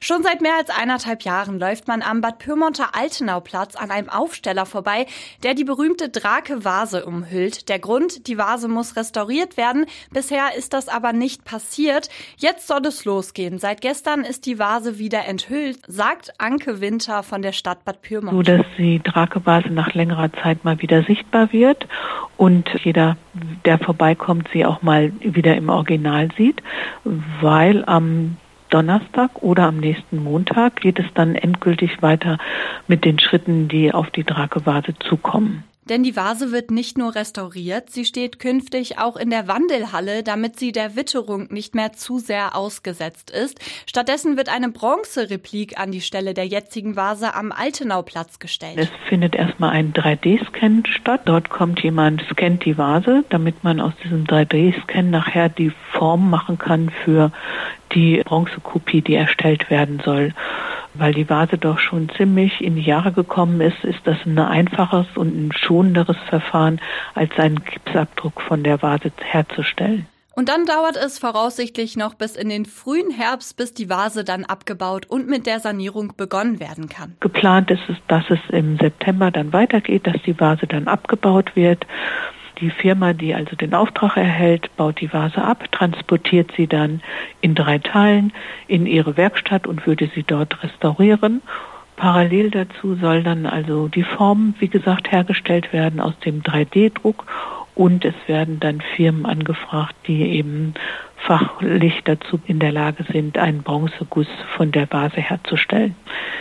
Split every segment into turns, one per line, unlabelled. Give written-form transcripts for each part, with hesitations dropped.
Schon seit mehr als 1,5 Jahren läuft man am Bad Pyrmonter Altenauplatz an einem Aufsteller vorbei, der die berühmte Drake-Vase umhüllt. Der Grund, die Vase muss restauriert werden. Bisher ist das aber nicht passiert. Jetzt soll es losgehen. Seit gestern ist die Vase wieder enthüllt, sagt Anke Winter von der Stadt Bad Pyrmont.
So, dass die Drake-Vase nach längerer Zeit mal wieder sichtbar wird und jeder, der vorbeikommt, sie auch mal wieder im Original sieht, weil am Donnerstag oder am nächsten Montag geht es dann endgültig weiter mit den Schritten, die auf die Drake-Vase zukommen.
Denn die Vase wird nicht nur restauriert, sie steht künftig auch in der Wandelhalle, damit sie der Witterung nicht mehr zu sehr ausgesetzt ist. Stattdessen wird eine Bronzereplik an die Stelle der jetzigen Vase am Altenauplatz gestellt.
Es findet erstmal ein 3D-Scan statt. Dort kommt jemand, scannt die Vase, damit man aus diesem 3D-Scan nachher die Form machen kann für die Bronzekopie, die erstellt werden soll. Weil die Vase doch schon ziemlich in die Jahre gekommen ist, ist das ein einfaches und ein schonenderes Verfahren, als einen Gipsabdruck von der Vase herzustellen.
Und dann dauert es voraussichtlich noch bis in den frühen Herbst, bis die Vase dann abgebaut und mit der Sanierung begonnen werden kann.
Geplant ist es, dass es im September dann weitergeht, dass die Vase dann abgebaut wird. Die Firma, die also den Auftrag erhält, baut die Vase ab, transportiert sie dann in 3 Teilen in ihre Werkstatt und würde sie dort restaurieren. Parallel dazu soll dann also die Form, wie gesagt, hergestellt werden aus dem 3D-Druck und es werden dann Firmen angefragt, die eben fachlich dazu in der Lage sind, einen Bronzeguss von der Vase herzustellen.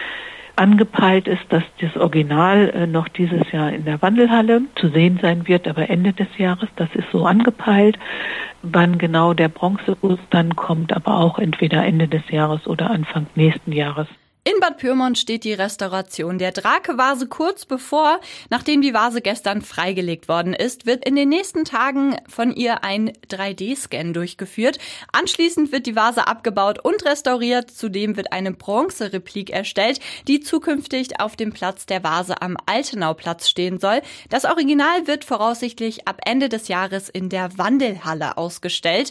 Angepeilt ist, dass das Original noch dieses Jahr in der Wandelhalle zu sehen sein wird, aber Ende des Jahres, das ist so angepeilt. Wann genau der Bronzeguss dann kommt, aber auch entweder Ende des Jahres oder Anfang nächsten Jahres.
In Bad Pyrmont steht die Restauration der Drake-Vase kurz bevor. Nachdem die Vase gestern freigelegt worden ist, wird in den nächsten Tagen von ihr ein 3D-Scan durchgeführt. Anschließend wird die Vase abgebaut und restauriert. Zudem wird eine Bronzereplik erstellt, die zukünftig auf dem Platz der Vase am Altenauplatz stehen soll. Das Original wird voraussichtlich ab Ende des Jahres in der Wandelhalle ausgestellt.